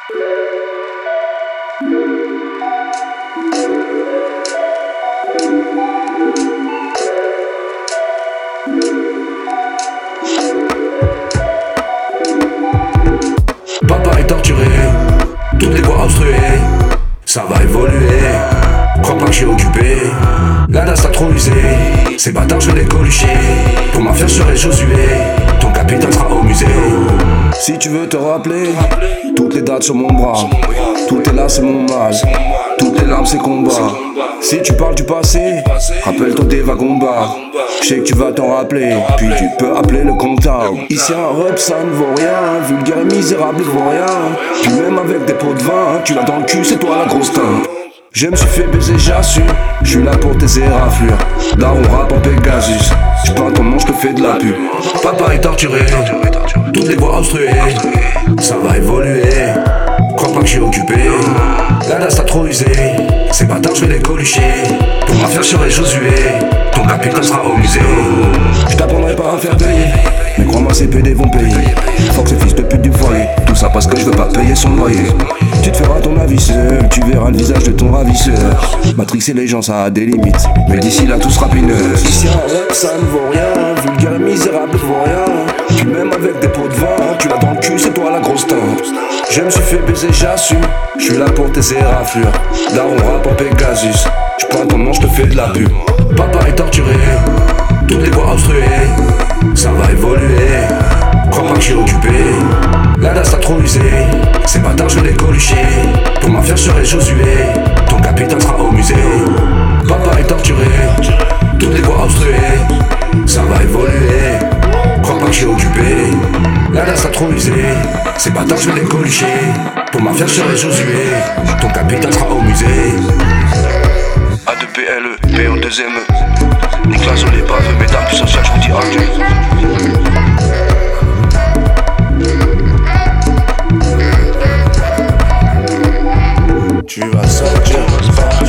Papa est torturé, toutes les voies obstruées, ça va évoluer. Crois pas que j'ai occupé, la DAS t'a trop usé. Ces bâtards je vais les colucher, pour ma fière serai Josué. Ton capitaine sera au musée. Si tu veux te rappeler, toutes les dates sur mon bras, tout est là c'est mon mal, toutes les larmes c'est combat. Si tu parles du passé, rappelle-toi des wagons-bas. Je sais que tu vas t'en rappeler, puis tu peux appeler le comptable. Ici un rep ça ne vaut rien, vulgaire et misérable ne vaut rien. Puis même avec des pots de vin, tu l'as dans le cul, c'est toi la grosse teinte. Je me suis fait baiser, j'assume, je suis là pour tes éraflures. Là on rappe en Pegasus, je prends ton nom, je te fais de la pub. Papa est torturé, toutes les voies obstruées, ça va évoluer. Crois pas que j'ai occupé, la DAS t'a trop usé. Ces bâtards je vais les colucher, pour ma fière serai Josué. Ton capitaine sera au musée. Je t'apprendrai pas à faire payer, mais crois-moi ces PD vont payer. Fuck ces fils de pute du foyer, tout ça parce que je veux pas payer son loyer. Tu te feras ton avis seul, tu verras le visage de ton ravisseur. Matrixer les gens ça a des limites, mais d'ici là tout sera pineux. Ici un rap ça ne vaut rien, vulgaire et misérable ne vaut rien. Puis même avec des pots de vin, tu l'as dans le cul, c'est toi la grosse teinte. Je me suis fait baiser, j'assume, je suis là pour tes éraflures. Là on rappe en Pegasus, je prends ton nom, je te fais de la pub. Papa est torturé, toutes les voies obstruées, ça va évoluer. Crois pas que j'ai occupé, la DAS t'a trop usé. Ces bâtards je vais les colucher, pour ma fière serai Josué. Ton capitaine sera au musée. Papa est torturé, toutes les voies obstruées, ça va évoluer. Crois pas que j'ai occupé, la DAS t'a trop usé. Ces bâtards je vais les colucher, pour ma fière serai Josué. Ton capitaine sera au musée. A2PLE, PO2ME, Nicolas sur les baves, mesdames plus sociales, je vous dis adieu. Tu vas sortir,